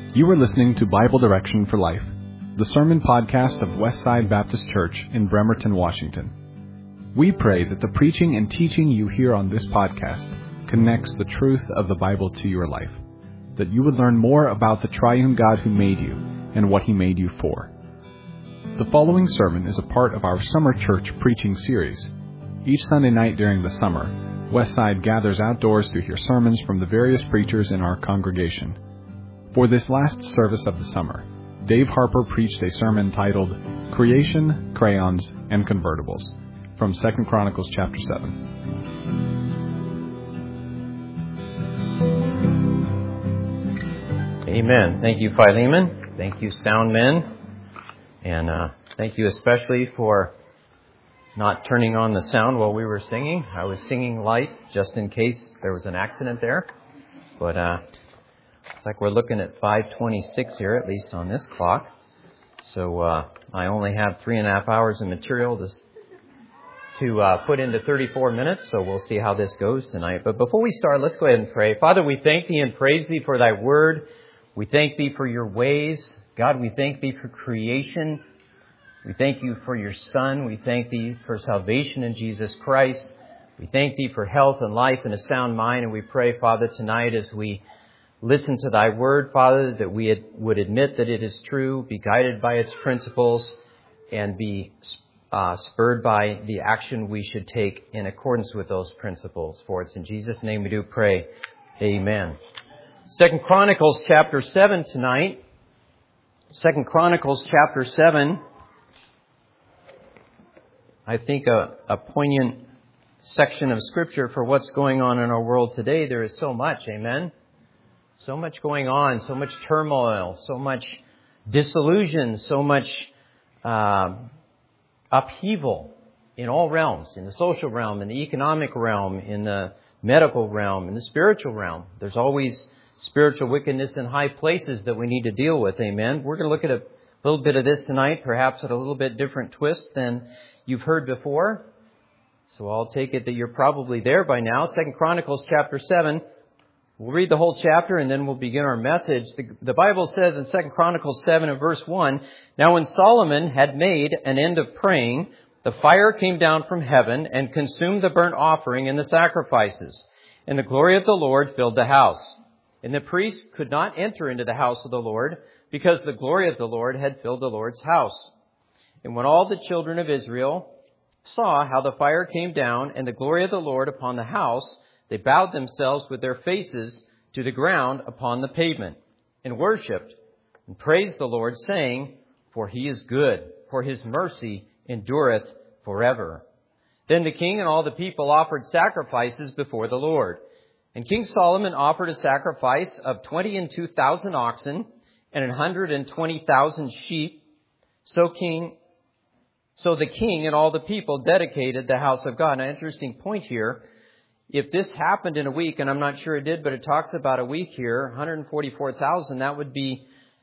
You are listening to Bible Direction for Life, the sermon podcast of Westside Baptist Church in Bremerton, Washington. We pray that the preaching and teaching you hear on this podcast connects the truth of the Bible to your life, that you would learn more about the triune God who made you and what He made you for. The following sermon is a part of our summer church preaching series. Each Sunday night during the summer, Westside gathers outdoors to hear sermons from the various preachers in our congregation. For this last service of the summer, Dave Harper preached a sermon titled Creation, Crayons, and Convertibles from 2 Chronicles chapter 7. Amen. Thank you, Philemon. Thank you, sound men. And thank you especially for not turning on the sound while we were singing. I was singing light just in case there was an accident there. But it's like we're looking at 5:26 here, at least on this clock. So I only have 3.5 hours of material to put into 34 minutes. So we'll see how this goes tonight. But before we start, let's go ahead and pray. Father, we thank Thee and praise Thee for Thy word. We thank Thee for Your ways. God, we thank Thee for creation. We thank You for Your Son. We thank Thee for salvation in Jesus Christ. We thank Thee for health and life and a sound mind. And we pray, Father, tonight as we listen to Thy word, Father, that we would admit that it is true, be guided by its principles, and be spurred by the action we should take in accordance with those principles. For it's in Jesus' name we do pray. Amen. 2 Chronicles chapter 7 tonight. 2 Chronicles chapter 7. I think a poignant section of Scripture for what's going on in our world today. There is so much, amen? So much going on, so much turmoil, so much disillusion, so much upheaval in all realms, in the social realm, in the economic realm, in the medical realm, in the spiritual realm. There's always spiritual wickedness in high places that we need to deal with, amen? We're going to look at a little bit of this tonight, perhaps at a little bit different twist than you've heard before. So I'll take it that you're probably there by now. 2 Chronicles chapter 7. We'll read the whole chapter and then we'll begin our message. The Bible says in 2 Chronicles 7 and verse 1, Now when Solomon had made an end of praying, the fire came down from heaven and consumed the burnt offering and the sacrifices. And the glory of the Lord filled the house. And the priests could not enter into the house of the Lord, because the glory of the Lord had filled the Lord's house. And when all the children of Israel saw how the fire came down and the glory of the Lord upon the house, they bowed themselves with their faces to the ground upon the pavement, and worshipped and praised the Lord, saying, For He is good, for His mercy endureth forever. Then the king and all the people offered sacrifices before the Lord. And King Solomon offered a sacrifice of 22,000 oxen and 120,000 sheep. So the king and all the people dedicated the house of God. Now, interesting point here. If this happened in a week, and I'm not sure it did, but it talks about a week here, 144,000, that would be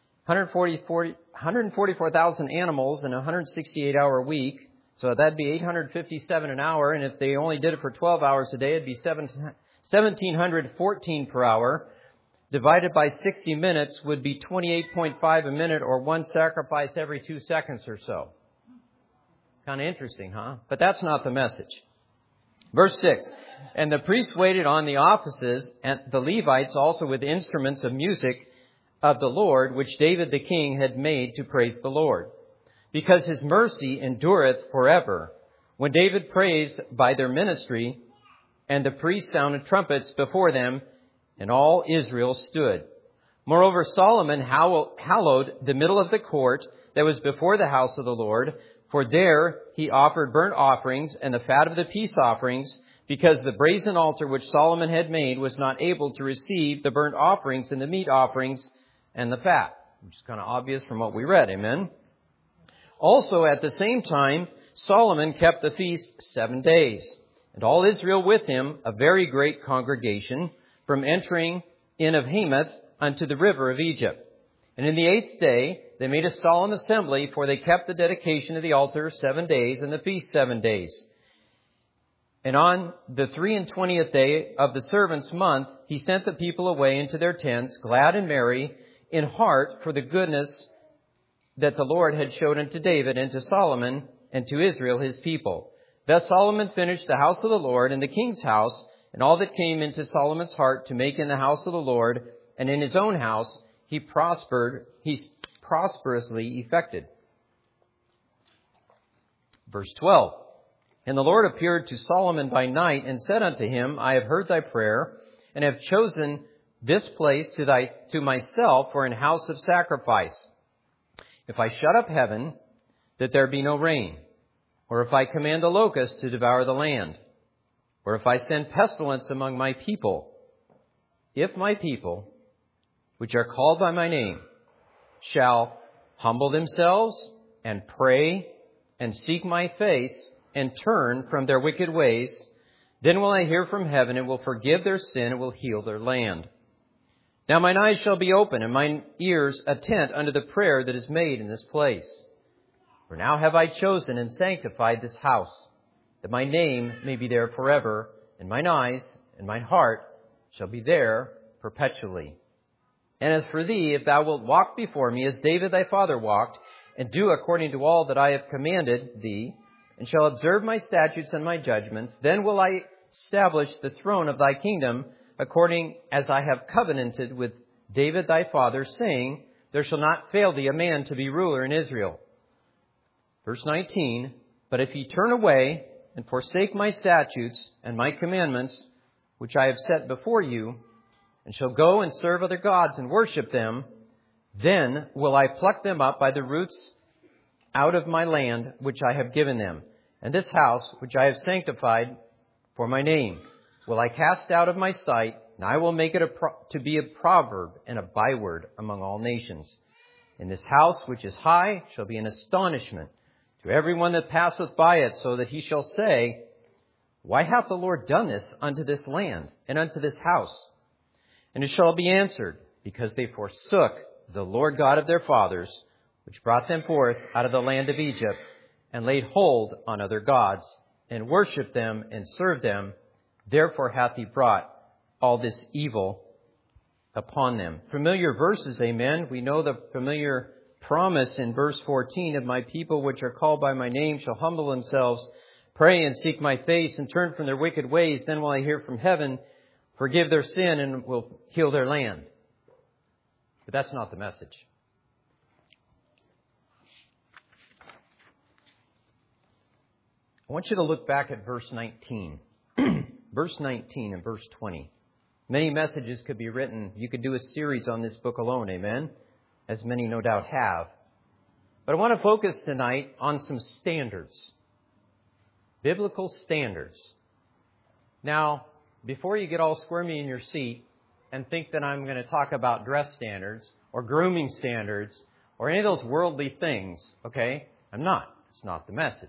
144,000 animals in a 168-hour week. So that'd be 857 an hour. And if they only did it for 12 hours a day, it'd be 1,714 per hour. Divided by 60 minutes would be 28.5 a minute, or one sacrifice every 2 seconds or so. Kind of interesting, huh? But that's not the message. Verse 6. And the priests waited on the offices, and the Levites also with instruments of music of the Lord, which David the king had made to praise the Lord, because His mercy endureth forever. When David praised by their ministry, and the priests sounded trumpets before them, and all Israel stood. Moreover, Solomon hallowed the middle of the court that was before the house of the Lord, for there he offered burnt offerings and the fat of the peace offerings, because the brazen altar which Solomon had made was not able to receive the burnt offerings and the meat offerings and the fat. Which is kind of obvious from what we read, amen? Also, at the same time, Solomon kept the feast 7 days, and all Israel with him, a very great congregation, from entering in of Hamath unto the river of Egypt. And in the 8th day, they made a solemn assembly, for they kept the dedication of the altar 7 days and the feast 7 days. And on the 23rd day of the servants' month, he sent the people away into their tents, glad and merry, in heart for the goodness that the Lord had showed unto David and to Solomon and to Israel his people. Thus Solomon finished the house of the Lord and the king's house, and all that came into Solomon's heart to make in the house of the Lord, and in his own house he prosperously effected. Verse 12. And the Lord appeared to Solomon by night and said unto him, I have heard thy prayer, and have chosen this place to myself for an house of sacrifice. If I shut up heaven, that there be no rain, or if I command the locusts to devour the land, or if I send pestilence among my people, if my people, which are called by my name, shall humble themselves and pray and seek my face and turn from their wicked ways, then will I hear from heaven and will forgive their sin and will heal their land. Now mine eyes shall be open and mine ears attent unto the prayer that is made in this place. For now have I chosen and sanctified this house, that my name may be there forever, and mine eyes and mine heart shall be there perpetually. And as for thee, if thou wilt walk before me as David thy father walked, and do according to all that I have commanded thee, and shall observe my statutes and my judgments, then will I establish the throne of thy kingdom, according as I have covenanted with David thy father, saying, there shall not fail thee a man to be ruler in Israel. Verse 19, but if ye turn away and forsake my statutes and my commandments, which I have set before you, and shall go and serve other gods and worship them, then will I pluck them up by the roots out of my land which I have given them. And this house which I have sanctified for my name will I cast out of my sight, and I will make it to be a proverb and a byword among all nations. And this house which is high shall be an astonishment to everyone that passeth by it, so that he shall say, why hath the Lord done this unto this land and unto this house? And it shall be answered, because they forsook the Lord God of their fathers, which brought them forth out of the land of Egypt, and laid hold on other gods, and worshipped them and served them. Therefore hath he brought all this evil upon them. Familiar verses, amen. We know the familiar promise in verse 14 of my people which are called by my name shall humble themselves, pray and seek my face, and turn from their wicked ways. Then will I hear from heaven, forgive their sin, and will heal their land. But that's not the message. I want you to look back at verse 19. Verse 19 and verse 20. Many messages could be written. You could do a series on this book alone, amen? As many no doubt have. But I want to focus tonight on some standards. Biblical standards. Now, before you get all squirmy in your seat and think that I'm going to talk about dress standards or grooming standards or any of those worldly things, okay? I'm not. It's not the message.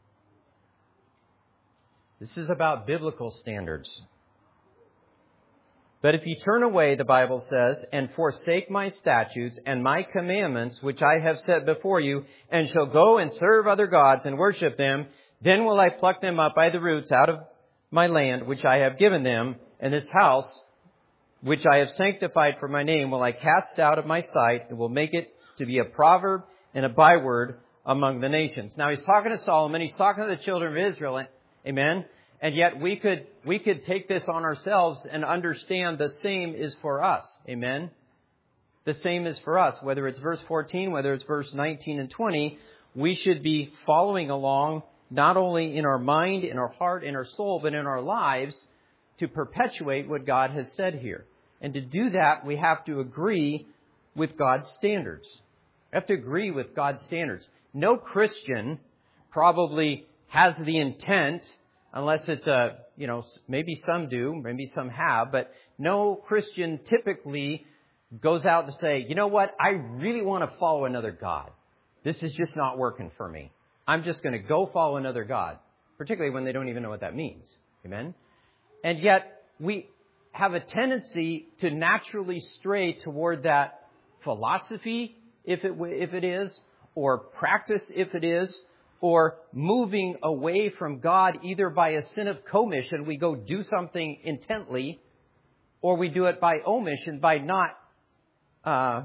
This is about biblical standards. But if you turn away, the Bible says, and forsake my statutes and my commandments, which I have set before you, and shall go and serve other gods and worship them, then will I pluck them up by the roots out of my land, which I have given them, and this house, which I have sanctified for my name, will I cast out of my sight, and will make it to be a proverb and a byword among the nations. Now he's talking to Solomon, he's talking to the children of Israel, amen? And yet we could take this on ourselves and understand the same is for us. Amen? The same is for us. Whether it's verse 14, whether it's verse 19 and 20, we should be following along not only in our mind, in our heart, in our soul, but in our lives to perpetuate what God has said here. And to do that, we have to agree with God's standards. We have to agree with God's standards. No Christian probably has the intent, unless it's maybe some do, maybe some have, but no Christian typically goes out to say, you know what, I really want to follow another God. This is just not working for me. I'm just going to go follow another God, particularly when they don't even know what that means. Amen? And yet, we have a tendency to naturally stray toward that philosophy, if it is, or practice, if it is, or moving away from God either by a sin of commission, we go do something intently, or we do it by omission, by not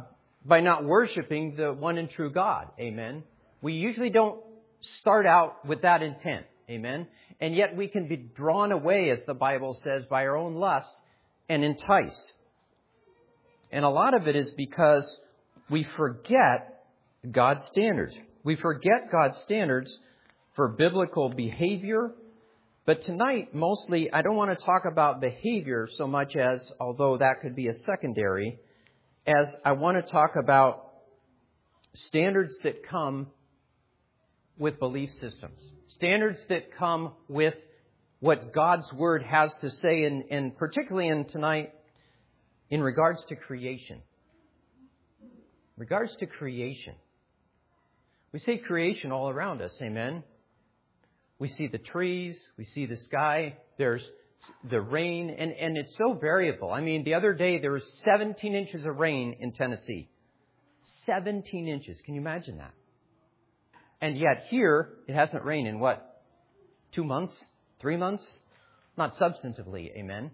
by not worshiping the one and true God. Amen. We usually don't start out with that intent. Amen. And yet we can be drawn away, as the Bible says, by our own lust and enticed. And a lot of it is because we forget God's standards. We forget God's standards for biblical behavior. But tonight, mostly, I don't want to talk about behavior so much as, although that could be a secondary, as I want to talk about standards that come with belief systems. Standards that come with what God's Word has to say, and particularly in tonight, in regards to creation. Regards to creation. We see creation all around us, amen? We see the trees, we see the sky, there's the rain, and it's so variable. I mean, the other day there was 17 inches of rain in Tennessee. 17 inches. Can you imagine that? And yet here, it hasn't rained in what? 2 months? 3 months? Not substantively, amen?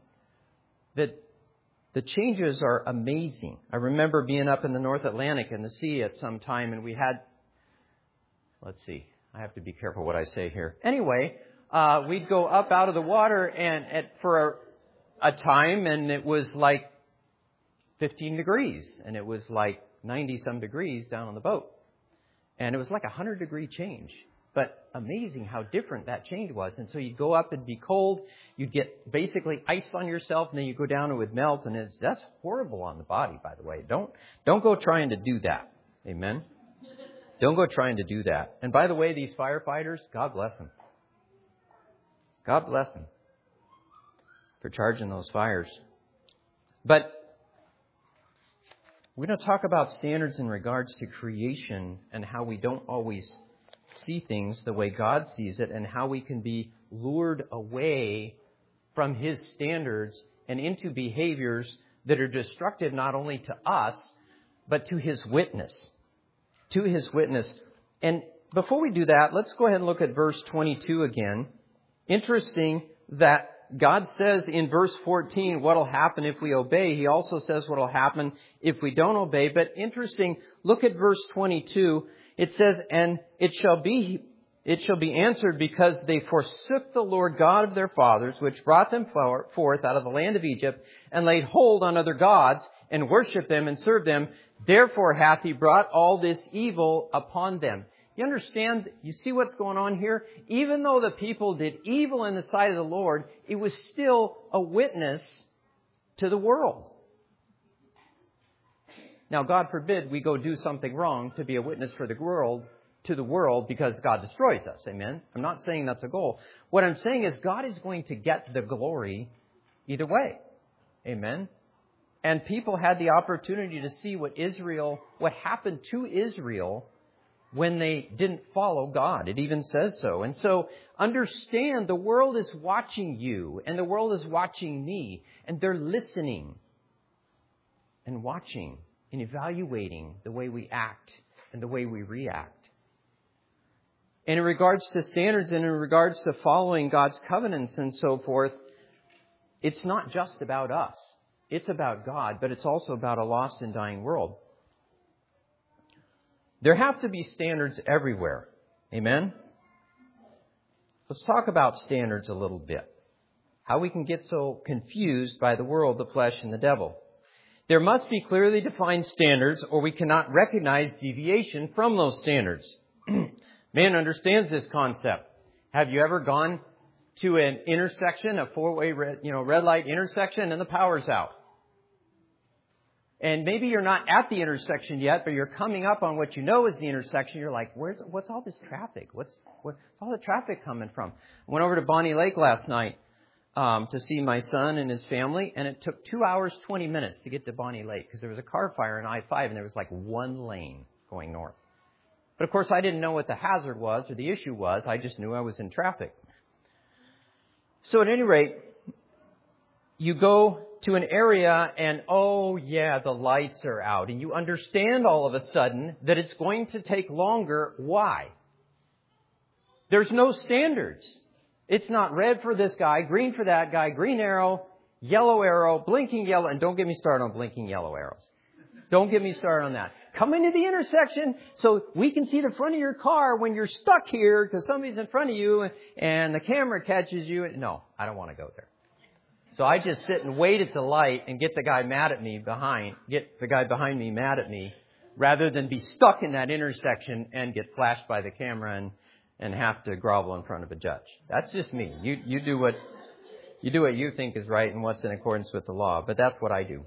The changes are amazing. I remember being up in the North Atlantic in the sea at some time, and we had, let's see, I have to be careful what I say here. Anyway, we'd go up out of the water and for a time, and it was like 15 degrees, and it was like 90-some degrees down on the boat. And it was like a 100-degree change. But amazing how different that change was. And so you'd go up and be cold. You'd get basically ice on yourself, and then you go down and it would melt. And that's horrible on the body, by the way. Don't go trying to do that. Amen? Don't go trying to do that. And by the way, these firefighters, God bless them. God bless them for charging those fires. But we're going to talk about standards in regards to creation and how we don't always see things the way God sees it, and how we can be lured away from His standards and into behaviors that are destructive not only to us, but to His witness. To His witness. And before we do that, let's go ahead and look at verse 22 again. Interesting that God says in verse 14 what will happen if we obey. He also says what will happen if we don't obey. But interesting, look at verse 22. It says, and it shall be answered, because they forsook the Lord God of their fathers, which brought them forth out of the land of Egypt, and laid hold on other gods, and worshipped them and served them. Therefore hath He brought all this evil upon them. You understand? You see what's going on here? Even though the people did evil in the sight of the Lord, it was still a witness to the world. Now, God forbid we go do something wrong to be a witness for the world, to the world, because God destroys us. Amen? I'm not saying that's a goal. What I'm saying is God is going to get the glory either way. Amen? And people had the opportunity to see what happened to Israel when they didn't follow God. It even says so. And so understand, the world is watching you, and the world is watching me, and they're listening and watching and evaluating the way we act and the way we react. And in regards to standards and in regards to following God's covenants and so forth, it's not just about us. It's about God, but it's also about a lost and dying world. There have to be standards everywhere. Amen? Let's talk about standards a little bit. How we can get so confused by the world, the flesh, and the devil. There must be clearly defined standards, or we cannot recognize deviation from those standards. Man understands this concept. Have you ever gone to an intersection, a four-way red light intersection, and the power's out? And maybe you're not at the intersection yet, but you're coming up on what you know is the intersection. You're like, what's all this traffic? What's all the traffic coming from? I went over to Bonnie Lake last night to see my son and his family, and it took 2 hours, 20 minutes to get to Bonnie Lake because there was a car fire in I-5, and there was like one lane going north. But of course, I didn't know what the hazard was or the issue was. I just knew I was in traffic. So at any rate, you go to an area and, oh yeah, the lights are out. And you understand all of a sudden that it's going to take longer. Why? There's no standards. It's not red for this guy, green for that guy, green arrow, yellow arrow, blinking yellow. And don't get me started on blinking yellow arrows. Don't get me started on that. Come into the intersection so we can see the front of your car when you're stuck here because somebody's in front of you and the camera catches you. No, I don't want to go there. So I just sit and wait at the light and get the guy behind me mad at me rather than be stuck in that intersection and get flashed by the camera and have to grovel in front of a judge. That's just me. You do what you think is right and what's in accordance with the law, but that's what I do.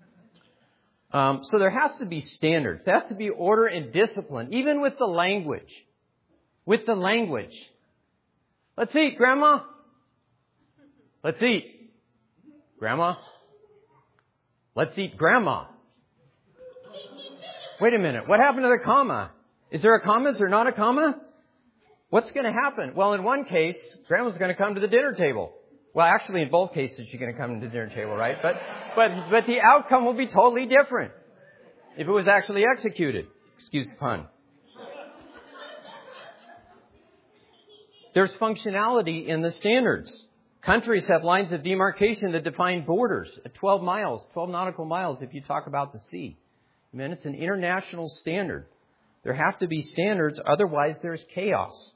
So there has to be standards. There has to be order and discipline, even with the language. With the language. Let's eat, Grandma. Let's eat. Grandma. Let's eat, Grandma. Wait a minute. What happened to the comma? Is there a comma? Is there not a comma? What's going to happen? Well, in one case, Grandma's going to come to the dinner table. Well, actually, in both cases, she's going to come to the dinner table, right? But the outcome will be totally different if it was actually executed. Excuse the pun. There's functionality in the standards. Countries have lines of demarcation that define borders at 12 nautical miles if you talk about the sea. I mean, it's an international standard. There have to be standards, otherwise there's chaos.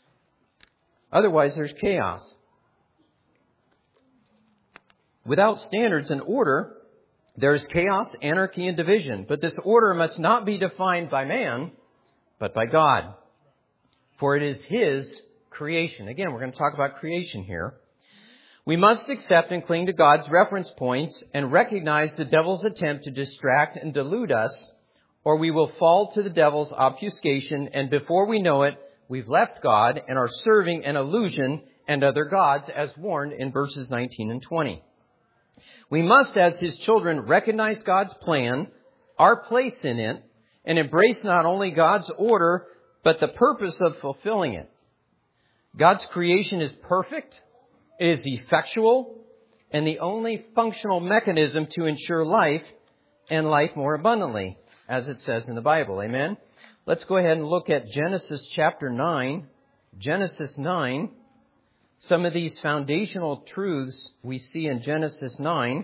Without standards and order, there is chaos, anarchy, and division. But this order must not be defined by man, but by God. For it is His creation. Again, we're going to talk about creation here. We must accept and cling to God's reference points and recognize the devil's attempt to distract and delude us, or we will fall to the devil's obfuscation, and before we know it, we've left God and are serving an illusion and other gods, as warned in verses 19 and 20. We must, as His children, recognize God's plan, our place in it, and embrace not only God's order, but the purpose of fulfilling it. God's creation is perfect, it is effectual, and the only functional mechanism to ensure life and life more abundantly, as it says in the Bible. Amen? Let's go ahead and look at Genesis chapter 9. Genesis 9. Some of these foundational truths we see in Genesis 9.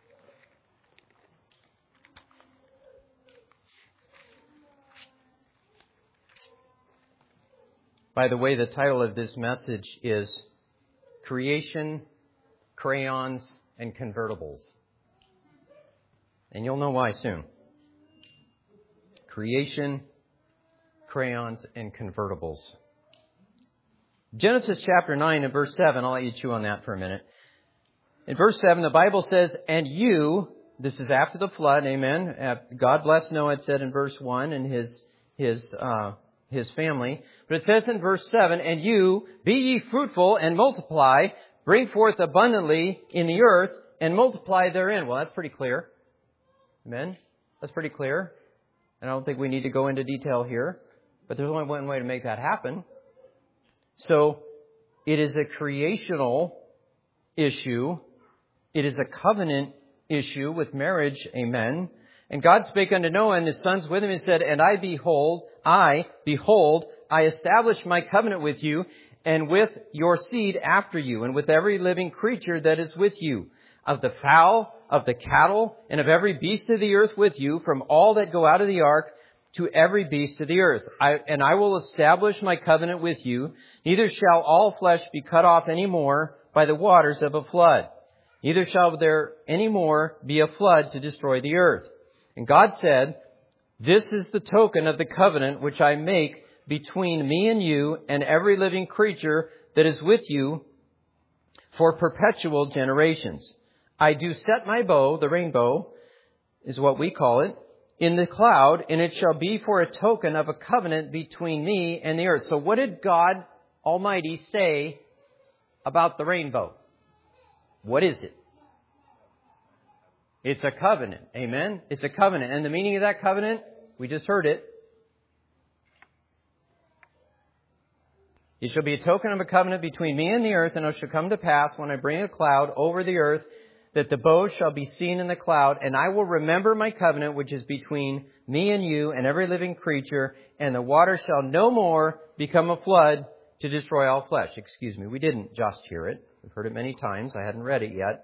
By the way, the title of this message is Creation, Crayons, and Convertibles. And you'll know why soon. Creation, crayons, and convertibles. Genesis chapter 9 and verse 7, I'll let you chew on that for a minute. In verse 7, the Bible says, and you, this is after the flood, amen. God bless Noah, it said in verse 1, and his family. But it says in verse 7, and you, be ye fruitful and multiply, bring forth abundantly in the earth, and multiply therein. Well, that's pretty clear. Amen? That's pretty clear. And I don't think we need to go into detail here. But there's only one way to make that happen. So, it is a creational issue. It is a covenant issue with marriage. Amen. And God spake unto Noah and his sons with him and said, and I behold, I establish my covenant with you and with your seed after you and with every living creature that is with you, of the fowl, of the cattle, and of every beast of the earth with you, from all that go out of the ark to every beast of the earth. And I will establish my covenant with you. Neither shall all flesh be cut off any more by the waters of a flood. Neither shall there any more be a flood to destroy the earth. And God said, this is the token of the covenant which I make between me and you and every living creature that is with you for perpetual generations. I do set my bow, the rainbow is what we call it, in the cloud, and it shall be for a token of a covenant between me and the earth. So what did God Almighty say about the rainbow? What is it? It's a covenant. Amen? It's a covenant. And the meaning of that covenant, we just heard it. It shall be a token of a covenant between me and the earth, and it shall come to pass when I bring a cloud over the earth, that the bow shall be seen in the cloud, and I will remember my covenant which is between me and you and every living creature, and the water shall no more become a flood to destroy all flesh. Excuse me, we didn't just hear it. We've heard it many times. I hadn't read it yet.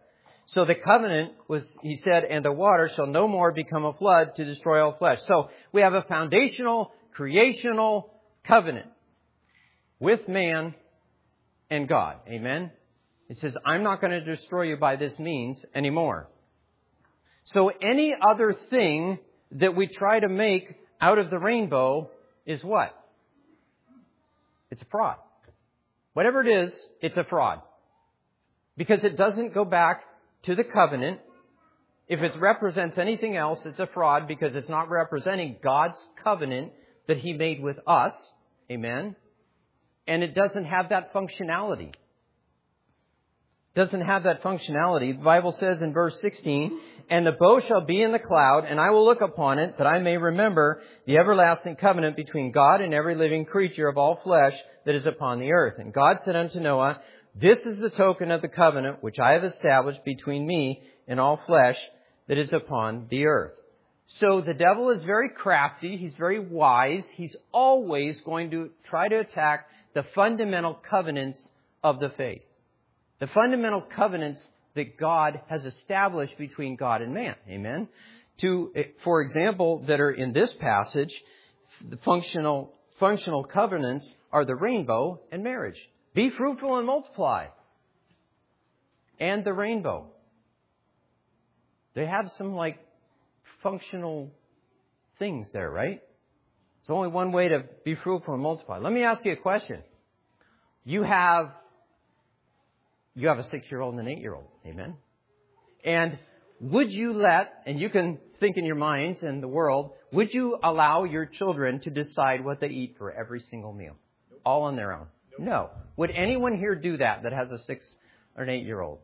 So the covenant was, he said, and the water shall no more become a flood to destroy all flesh. So we have a foundational, creational covenant with man and God. Amen? It says, I'm not going to destroy you by this means anymore. So any other thing that we try to make out of the rainbow is what? It's a fraud. Whatever it is, it's a fraud. Because it doesn't go back to the covenant. If it represents anything else, it's a fraud because it's not representing God's covenant that He made with us. Amen? And it doesn't have that functionality. Doesn't have that functionality. The Bible says in verse 16, and the bow shall be in the cloud, and I will look upon it, that I may remember the everlasting covenant between God and every living creature of all flesh that is upon the earth. And God said unto Noah, this is the token of the covenant which I have established between me and all flesh that is upon the earth. So the devil is very crafty. He's very wise. He's always going to try to attack the fundamental covenants of the faith. The fundamental covenants that God has established between God and man. Amen? For example, that are in this passage, the functional covenants are the rainbow and marriage. Be fruitful and multiply. And the rainbow. They have some functional things there, right? There's only one way to be fruitful and multiply. Let me ask you a question. You have a 6-year-old and an 8-year-old. Amen? And would you and you can think in your minds and the world, would you allow your children to decide what they eat for every single meal? All on their own? No. Would anyone here do that has a 6 or an 8-year-old?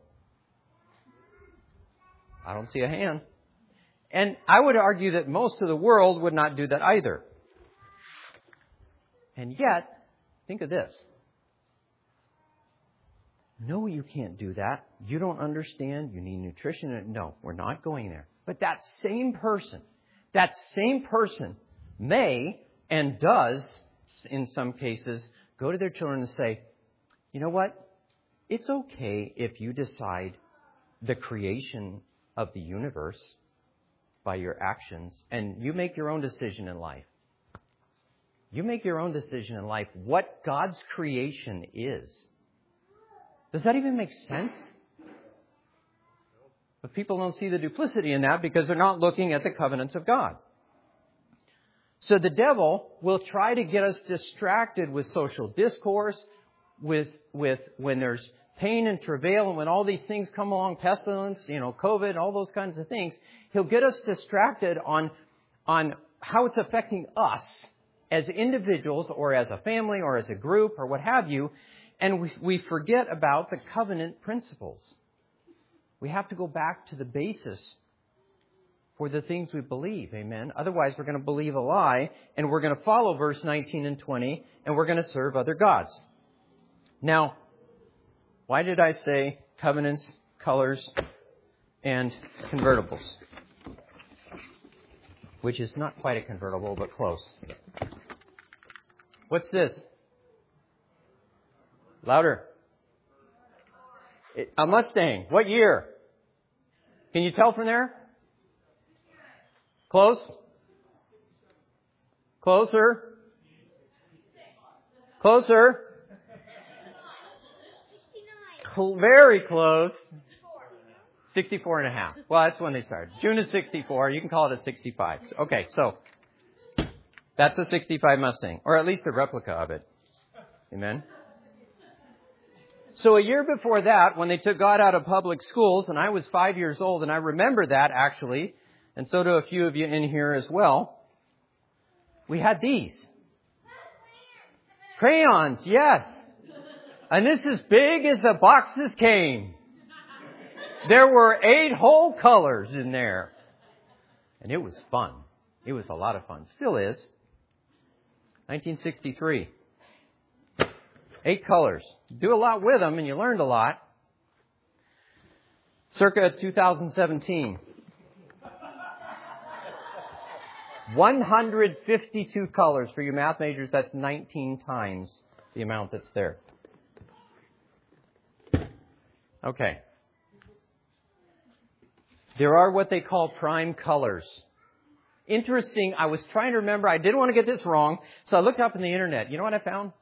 I don't see a hand. And I would argue that most of the world would not do that either. And yet, think of this. No, you can't do that. You don't understand. You need nutrition. No, we're not going there. But that same person may and does, in some cases, go to their children and say, you know what? It's okay if you decide the creation of the universe by your actions and you make your own decision in life. You make your own decision in life what God's creation is. Does that even make sense? But people don't see the duplicity in that because they're not looking at the covenants of God. So the devil will try to get us distracted with social discourse, with when there's pain and travail, and when all these things come along, pestilence, COVID, all those kinds of things. He'll get us distracted on how it's affecting us as individuals or as a family or as a group or what have you. And we forget about the covenant principles. We have to go back to the basis for the things we believe. Amen. Otherwise, we're going to believe a lie, and we're going to follow verse 19 and 20, and we're going to serve other gods. Now, why did I say covenants, colors, and convertibles? Which is not quite a convertible, but close. What's this? Louder. A Mustang. What year? Can you tell from there? Close? Closer? Closer? Very close. 64 and a half. Well, that's when they started. June of 64. You can call it a 65. Okay, so that's a 65 Mustang, or at least a replica of it. Amen? So a year before that, when they took God out of public schools, and I was 5 years old, and I remember that actually, and so do a few of you in here as well, we had these. Crayons, yes. And this is big as the boxes came. There were 8 whole colors in there. And it was fun. It was a lot of fun. Still is. 1963. 8 colors. Do a lot with them and you learned a lot. Circa 2017. 152 colors. For you math majors, that's 19 times the amount that's there. Okay. There are what they call prime colors. Interesting, I was trying to remember, I didn't want to get this wrong, so I looked up in the internet. You know what I found?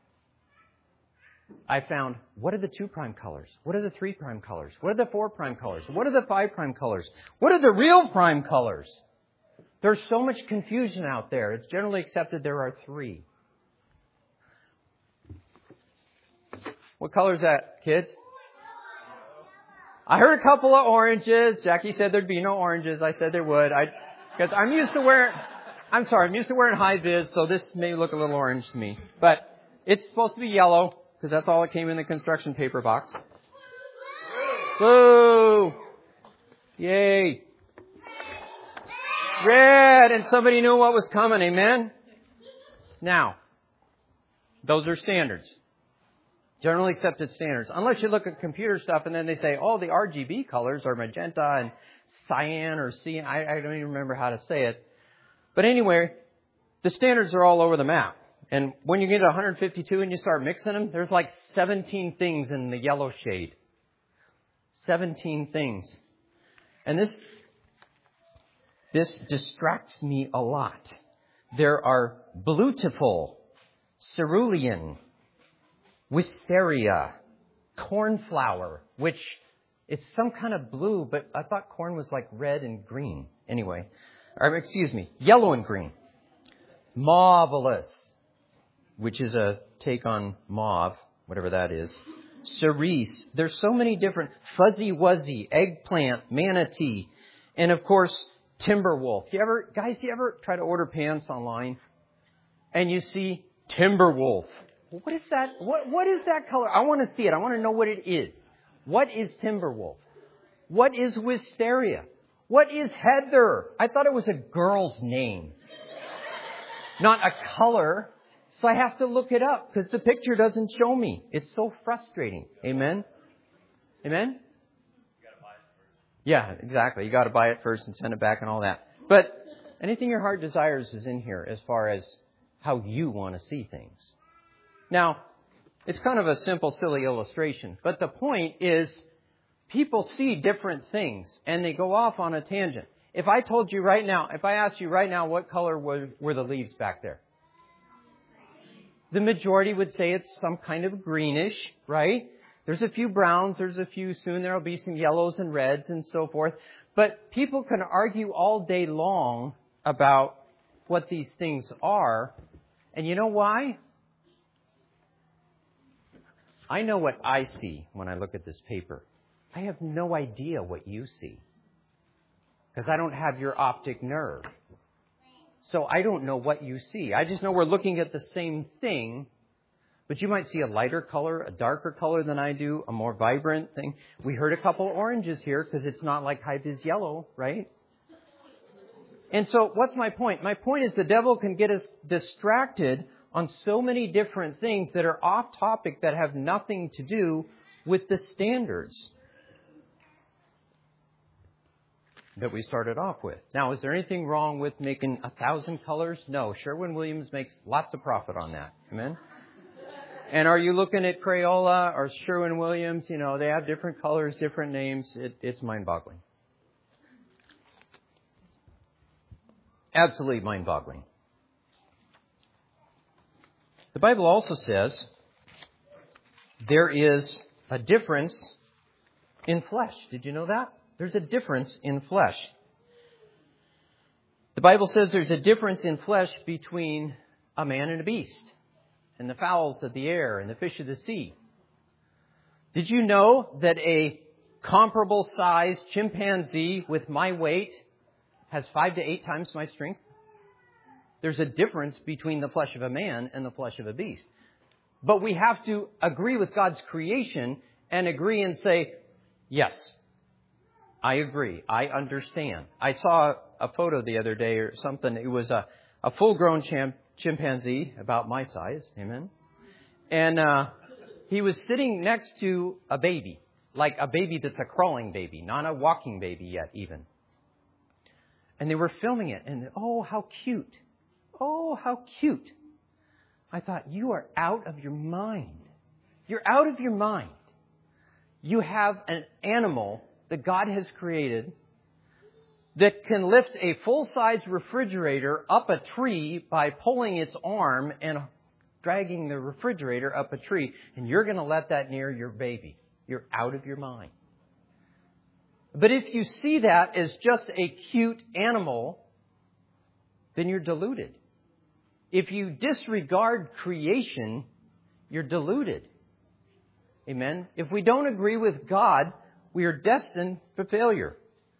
I found, what are the 2' colors? What are the 3' colors? What are the 4' colors? What are the 5' colors? What are the real prime colors? There's so much confusion out there. It's generally accepted there are 3. What color is that, kids? I heard a couple of oranges. Jackie said there'd be no oranges. I said there would. Because I'm used to wearing high vis, so this may look a little orange to me. But it's supposed to be yellow, because that's all that came in the construction paper box. Boo! Yay! Red! And somebody knew what was coming, amen? Now, those are standards. Generally accepted standards. Unless you look at computer stuff and then they say, oh, the RGB colors are magenta and cyan or cyan. I don't even remember how to say it. But anyway, the standards are all over the map. And when you get to 152 and you start mixing them, there's like 17 things in the yellow shade. 17 things. And this distracts me a lot. There are Bluetiful, Cerulean, Wisteria, Cornflower, which it's some kind of blue, but I thought corn was like red and green. Anyway, yellow and green. Mauvelous, which is a take on mauve, whatever that is. Cerise. There's so many different. Fuzzy Wuzzy, Eggplant, Manatee, and of course, Timberwolf. You ever try to order pants online and you see Timberwolf? What is that? What is that color? I want to see it. I want to know what it is. What is Timberwolf? What is Wisteria? What is Heather? I thought it was a girl's name, not a color. So I have to look it up because the picture doesn't show me. It's so frustrating. Amen? Amen? Yeah, exactly. You got to buy it first and send it back and all that. But anything your heart desires is in here as far as how you want to see things. Now, it's kind of a simple, silly illustration. But the point is, people see different things and they go off on a tangent. If I asked you right now, what color were the leaves back there? The majority would say it's some kind of greenish, right? There's a few browns, soon there'll be some yellows and reds and so forth. But people can argue all day long about what these things are. And you know why? I know what I see when I look at this paper. I have no idea what you see. Because I don't have your optic nerve. So I don't know what you see. I just know we're looking at the same thing. But you might see a lighter color, a darker color than I do, a more vibrant thing. We heard a couple oranges here because it's not like high-vis yellow, right? And so what's my point? My point is the devil can get us distracted on so many different things that are off topic that have nothing to do with the standards that we started off with. Now, is there anything wrong with making 1,000 colors? No. Sherwin-Williams makes lots of profit on that. Amen? And are you looking at Crayola or Sherwin-Williams? You know, they have different colors, different names. It's mind-boggling. Absolutely mind-boggling. The Bible also says there is a difference in flesh. Did you know that? There's a difference in flesh. The Bible says there's a difference in flesh between a man and a beast, and the fowls of the air and the fish of the sea. Did you know that a comparable sized chimpanzee with my weight has 5 to 8 times my strength? There's a difference between the flesh of a man and the flesh of a beast. But we have to agree with God's creation and agree and say, yes, I agree. I understand. I saw a photo the other day or something. It was a full-grown chimpanzee about my size. Amen. And he was sitting next to a baby, like a baby that's a crawling baby, not a walking baby yet even. And they were filming it. And oh, how cute. Oh, how cute. I thought, you are out of your mind. You're out of your mind. You have an animal that God has created that can lift a full-size refrigerator up a tree by pulling its arm and dragging the refrigerator up a tree, and you're going to let that near your baby. You're out of your mind. But if you see that as just a cute animal, then you're deluded. If you disregard creation, you're deluded. Amen? If we don't agree with God, we are destined for failure.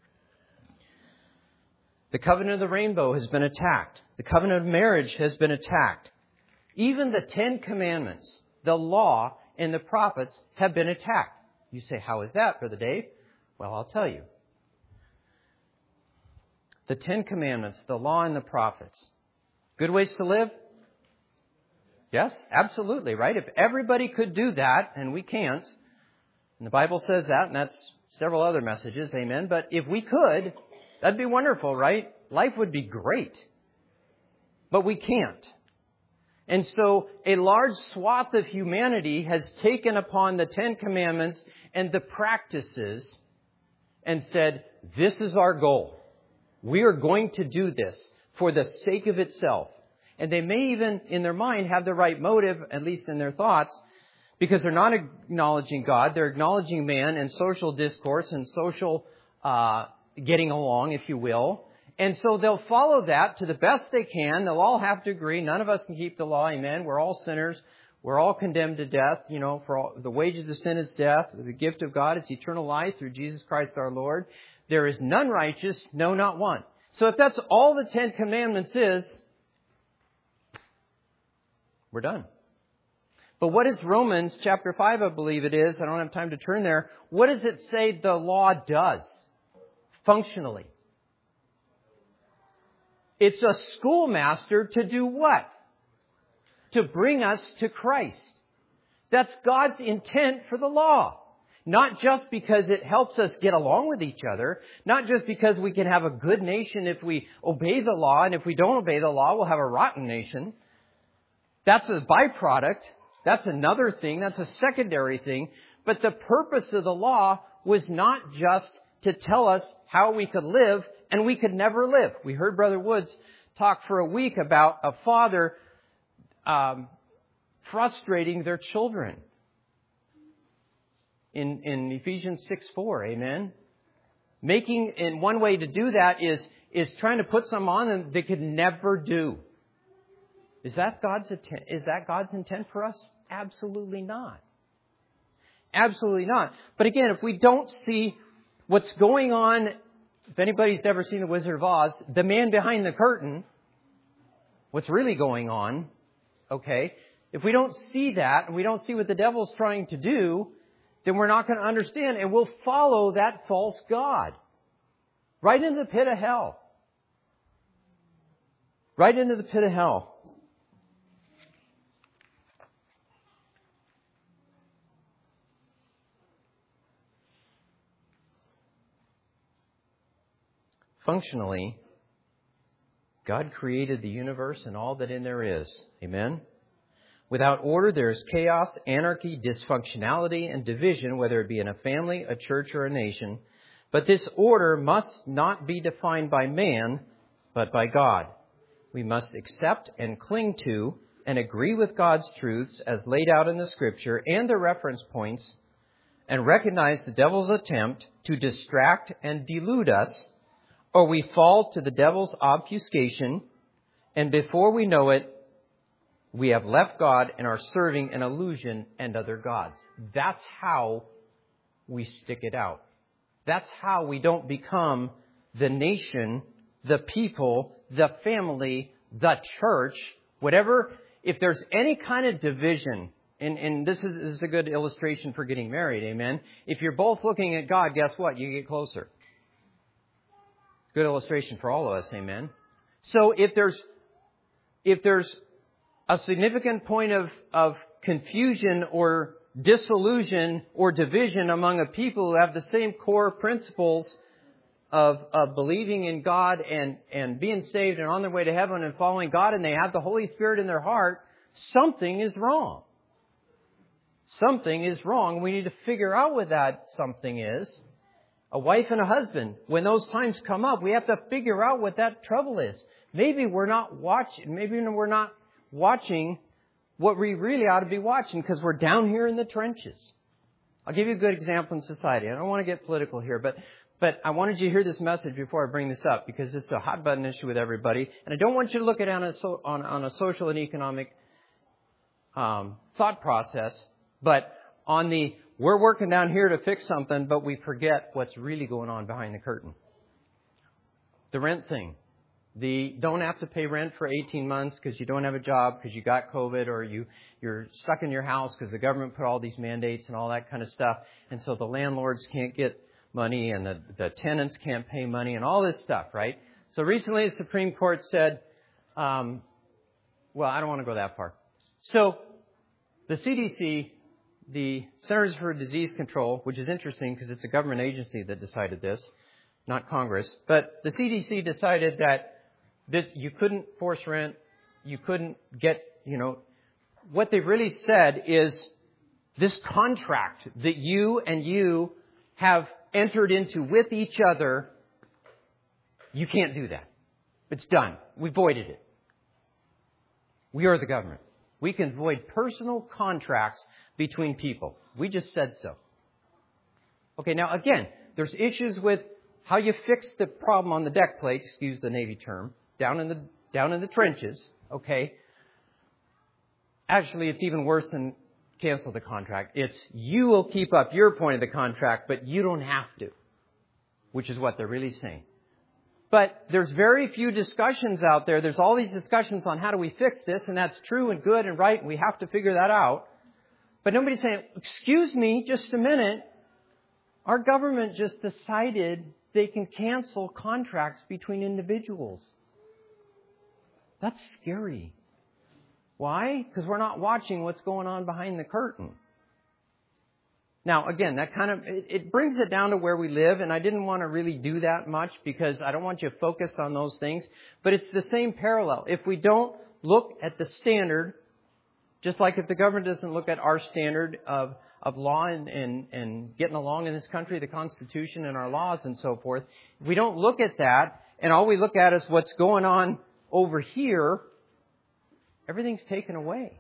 The covenant of the rainbow has been attacked. The covenant of marriage has been attacked. Even the 10 Commandments, the law, and the prophets have been attacked. You say, how is that, Brother Dave? Well, I'll tell you. The 10 Commandments, the law, and the prophets. Good ways to live? Yes, absolutely, right? If everybody could do that, and we can't, and the Bible says that, and that's several other messages, amen, but if we could, that'd be wonderful, right? Life would be great. But we can't. And so a large swath of humanity has taken upon the 10 Commandments and the practices and said, this is our goal. We are going to do this for the sake of itself. And they may even, in their mind, have the right motive, at least in their thoughts, because they're not acknowledging God. They're acknowledging man and social discourse and social getting along, if you will. And so they'll follow that to the best they can. They'll all have to agree. None of us can keep the law. Amen. We're all sinners. We're all condemned to death. You know, for all, the wages of sin is death. The gift of God is eternal life through Jesus Christ our Lord. There is none righteous, no, not one. So if that's all the 10 Commandments is, we're done. But what is Romans chapter 5, I believe it is. I don't have time to turn there. What does it say the law does functionally? It's a schoolmaster to do what? To bring us to Christ. That's God's intent for the law. Not just because it helps us get along with each other. Not just because we can have a good nation if we obey the law. And if we don't obey the law, we'll have a rotten nation. That's a byproduct. That's another thing. That's a secondary thing. But the purpose of the law was not just to tell us how we could live, and we could never live. We heard Brother Woods talk for a week about a father frustrating their children. In Ephesians 6:4, amen? And one way to do that is trying to put some on them they could never do. Is that God's intent for us? Absolutely not. Absolutely not. But again, if we don't see what's going on, if anybody's ever seen The Wizard of Oz, the man behind the curtain, what's really going on, okay? If we don't see that, and we don't see what the devil's trying to do, then we're not going to understand, and we'll follow that false god. Right into the pit of hell. Right into the pit of hell. Functionally, God created the universe and all that in there is. Amen? Without order, there is chaos, anarchy, dysfunctionality, and division, whether it be in a family, a church, or a nation. But this order must not be defined by man, but by God. We must accept and cling to and agree with God's truths as laid out in the Scripture and the reference points, and recognize the devil's attempt to distract and delude us, or we fall to the devil's obfuscation, and before we know it, we have left God and are serving an illusion and other gods. That's how we stick it out. That's how we don't become the nation, the people, the family, the church, whatever. If there's any kind of division, and this is a good illustration for getting married, amen? If you're both looking at God, guess what? You get closer. Good illustration for all of us, amen? So if there's a significant point of confusion or disillusion or division among a people who have the same core principles of believing in God and being saved and on their way to heaven and following God, and they have the Holy Spirit in their heart, something is wrong. Something is wrong. We need to figure out what that something is. a wife and a husband, when those times come up, we have to figure out what that trouble is. Maybe we're not watching what we really ought to be watching because we're down here in the trenches. I'll give you a good example in society. I don't want to get political here, but I wanted you to hear this message before I bring this up because it's a hot button issue with everybody. And I don't want you to look at it on a social and economic thought process, but on the we're working down here to fix something, but we forget what's really going on behind the curtain. The rent thing. The don't have to pay rent for 18 months because you don't have a job, because you got COVID, or you're stuck in your house because the government put all these mandates and all that kind of stuff. And so the landlords can't get money and the tenants can't pay money and all this stuff, right? So recently the Supreme Court said, well, I don't want to go that far. So the CDC, the Centers for Disease Control, which is interesting because it's a government agency that decided this, not Congress, but the CDC decided that you couldn't force rent, you couldn't get, what they really said is this contract that you have entered into with each other, you can't do that. It's done. We voided it. We are the government. We can void personal contracts between people. We just said so. Okay, now again, there's issues with how you fix the problem on the deck plate, excuse the Navy term, down in the trenches, okay? Actually, it's even worse than cancel the contract. It's you will keep up your point of the contract, but you don't have to, which is what they're really saying. But there's very few discussions out there. There's all these discussions on how do we fix this, and that's true and good and right, and we have to figure that out. But nobody's saying, excuse me, just a minute. Our government just decided they can cancel contracts between individuals. That's scary. Why? Because we're not watching what's going on behind the curtain. Now, again, that kind of, it brings it down to where we live, and I didn't want to really do that much because I don't want you focused on those things. But it's the same parallel. If we don't look at the standard, just like if the government doesn't look at our standard of law and getting along in this country, the Constitution and our laws and so forth, if we don't look at that, and all we look at is what's going on over here, everything's taken away.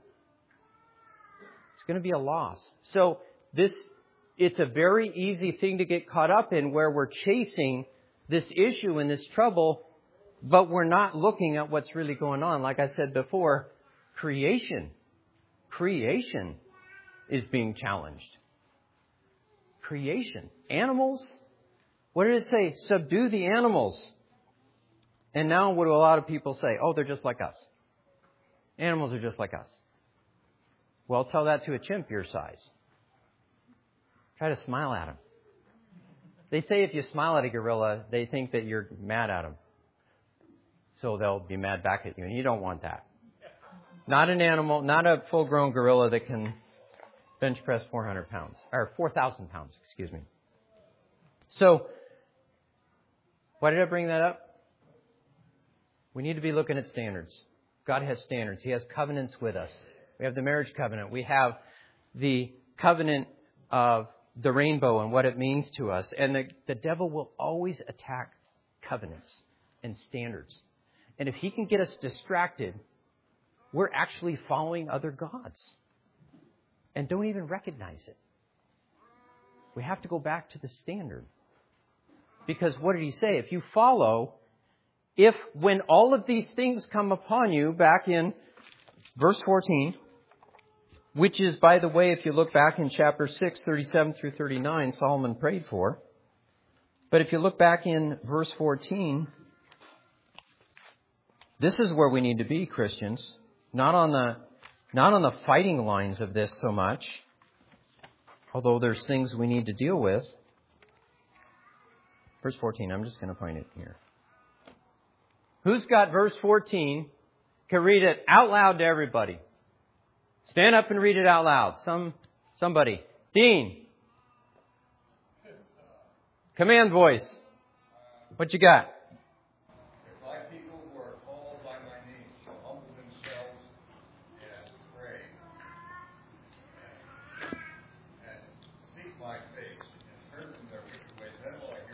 It's going to be a loss. So it's a very easy thing to get caught up in where we're chasing this issue and this trouble, but we're not looking at what's really going on. Like I said before, creation is being challenged. Creation. Animals. What did it say? Subdue the animals. And now what do a lot of people say? Oh, they're just like us. Animals are just like us. Well, tell that to a chimp your size. Try to smile at him. They say if you smile at a gorilla, they think that you're mad at them. So they'll be mad back at you, and you don't want that. Not an animal, not a full-grown gorilla that can bench press 400 pounds, or 4,000 pounds, excuse me. So, why did I bring that up? We need to be looking at standards. God has standards. He has covenants with us. We have the marriage covenant. We have the covenant of the rainbow and what it means to us. And the devil will always attack covenants and standards. And if he can get us distracted, we're actually following other gods and don't even recognize it. We have to go back to the standard. Because what did he say? If you follow, when all of these things come upon you, back in verse 14, which is, by the way, if you look back in chapter 6, 37 through 39, Solomon prayed for. But if you look back in verse 14, this is where we need to be, Christians. Not on the fighting lines of this so much, although there's things we need to deal with. Verse 14, I'm just going to find it here. Who's got verse 14? Can read it out loud to everybody. Stand up and read it out loud. Somebody. Dean. Command voice. What you got? If my people who are called by my name shall humble themselves and pray and seek my face and turn from their wicked ways, then will I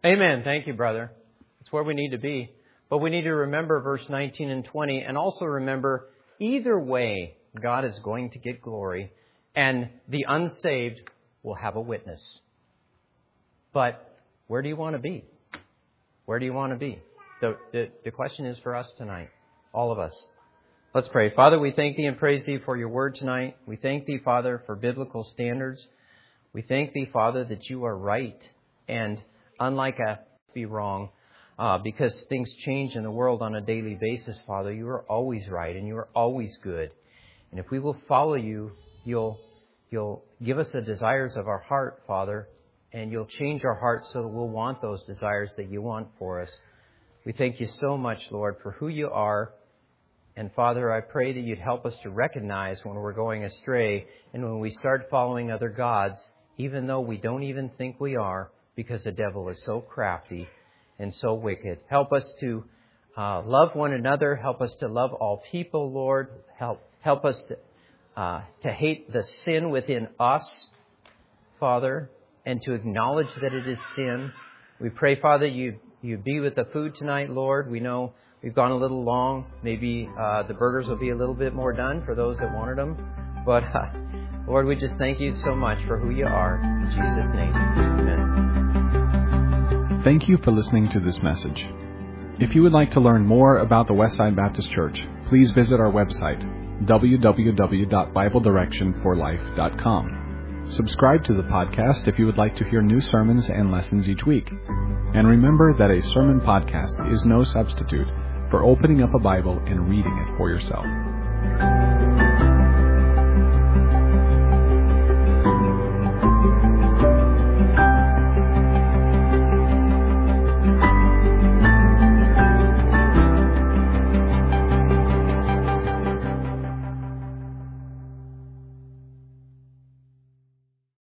Amen. Thank you, brother. It's where we need to be. But we need to remember verse 19 and 20, and also remember either way, God is going to get glory, and the unsaved will have a witness. But where do you want to be? Where do you want to be? The question is for us tonight, all of us. Let's pray. Father, we thank Thee and praise Thee for Your word tonight. We thank Thee, Father, for biblical standards. We thank Thee, Father, that You are right, and unlike be wrong, because things change in the world on a daily basis, Father. You are always right and You are always good. And if we will follow You, You'll give us the desires of our heart, Father, and You'll change our hearts so that we'll want those desires that You want for us. We thank You so much, Lord, for who You are. And Father, I pray that You'd help us to recognize when we're going astray and when we start following other gods, even though we don't even think we are, because the devil is so crafty and so wicked. Help us to love one another. Help us to love all people, Lord. Help us to hate the sin within us, Father, and to acknowledge that it is sin. We pray, Father, you be with the food tonight, Lord. We know we've gone a little long. Maybe the burgers will be a little bit more done for those that wanted them. But Lord, we just thank You so much for who You are. In Jesus' name, amen. Thank you for listening to this message. If you would like to learn more about the Westside Baptist Church, please visit our website, www.BibleDirectionForLife.com. Subscribe to the podcast if you would like to hear new sermons and lessons each week. And remember that a sermon podcast is no substitute for opening up a Bible and reading it for yourself.